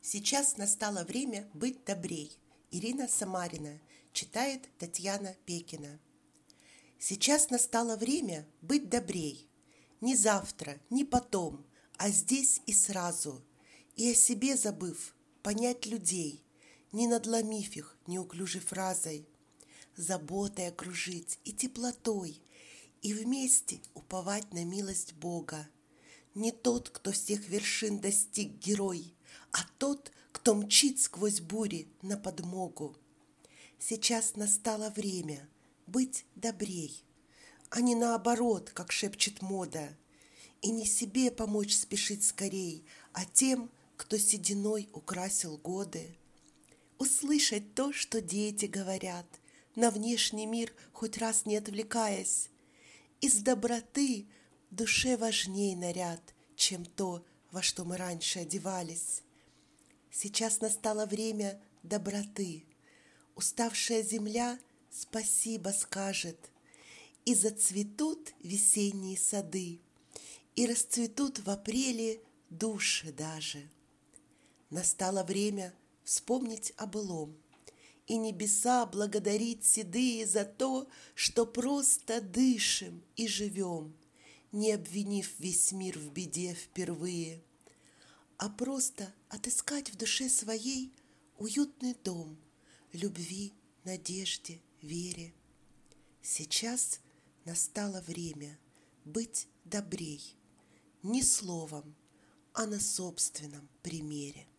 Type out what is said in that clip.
Сейчас настало время быть добрей. Ирина Самарина читает Татьяна Пекина. Сейчас настало время быть добрей. Не завтра, не потом, а здесь и сразу. И о себе забыв, понять людей, не надломив их неуклюжей фразой. Заботой окружить и теплотой, и вместе уповать на милость Бога. Не тот, кто всех вершин достиг герой, а тот, кто мчит сквозь бури на подмогу. Сейчас настало время быть добрей, а не наоборот, как шепчет мода, и не себе помочь спешить скорей, а тем, кто сединой украсил годы. Услышать то, что дети говорят, на внешний мир хоть раз не отвлекаясь. Из доброты в душе важней наряд, чем то, во что мы раньше одевались. Сейчас настало время доброты. Уставшая земля спасибо скажет, и зацветут весенние сады, и расцветут в апреле души даже. Настало время вспомнить о былом, и небеса благодарить седые за то, что просто дышим и живем, не обвинив весь мир в беде впервые, а просто отыскать в душе своей уютный дом любви, надежде, вере. Сейчас настало время быть добрей, не словом, а на собственном примере.